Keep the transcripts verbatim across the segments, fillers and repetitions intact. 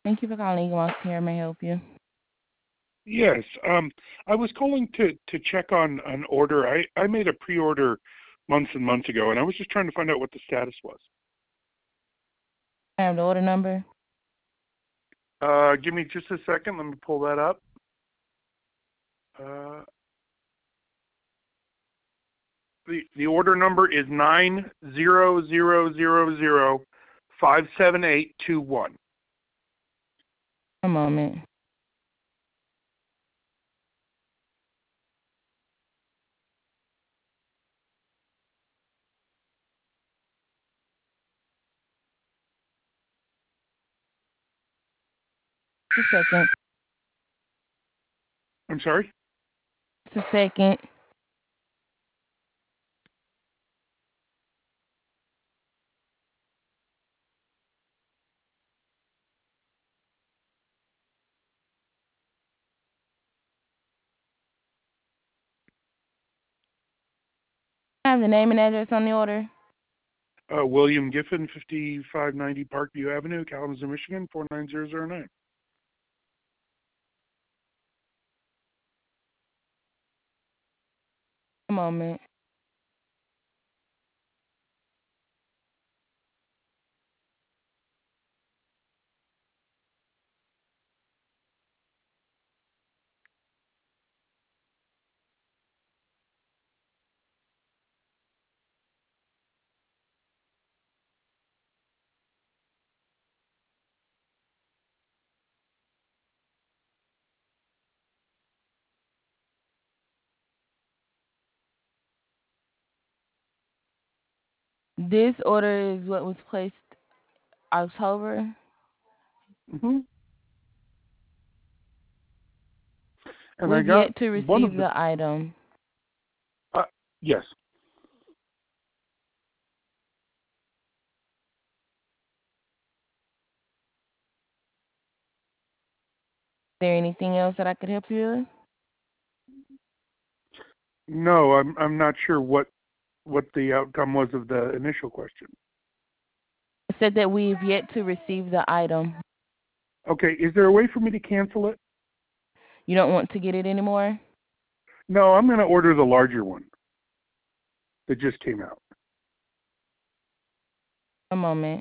Thank you for calling Eagle Moss Care. May I help you? Yes, um, I was calling to to check on an order. I I made a pre-order months and months ago, and I was just trying to find out what the status was. I have the order number. Uh, give me just a second. Let me pull that up. Uh, the the order number is nine zero zero zero zero five seven eight two one. A moment. Just a second. I'm sorry. Just a second. I have the name and address on the order. Uh, William Giffen, fifty-five ninety Parkview Avenue, Kalamazoo, Michigan, four nine zero zero nine. A moment. This order is what was placed October. Mm-hmm. And I We've got yet to one receive of the. the item. Uh, yes. Is there anything else that I could help you with? No, I'm I'm not sure what what the outcome was of the initial question. I said that we've yet to receive the item. Okay, is there a way for me to cancel it? You don't want to get it anymore? No, I'm going to order the larger one that just came out. A moment.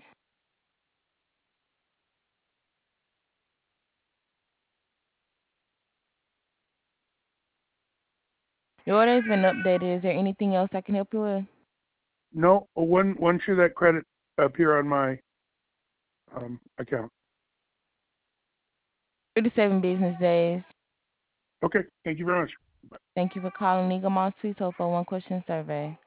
Your order has been updated. Is there anything else I can help you with? No, when when should that credit appear on my um, account? Three to seven business days. Okay, thank you very much. Thank you for calling Eagle Moss. Please hold for one question survey.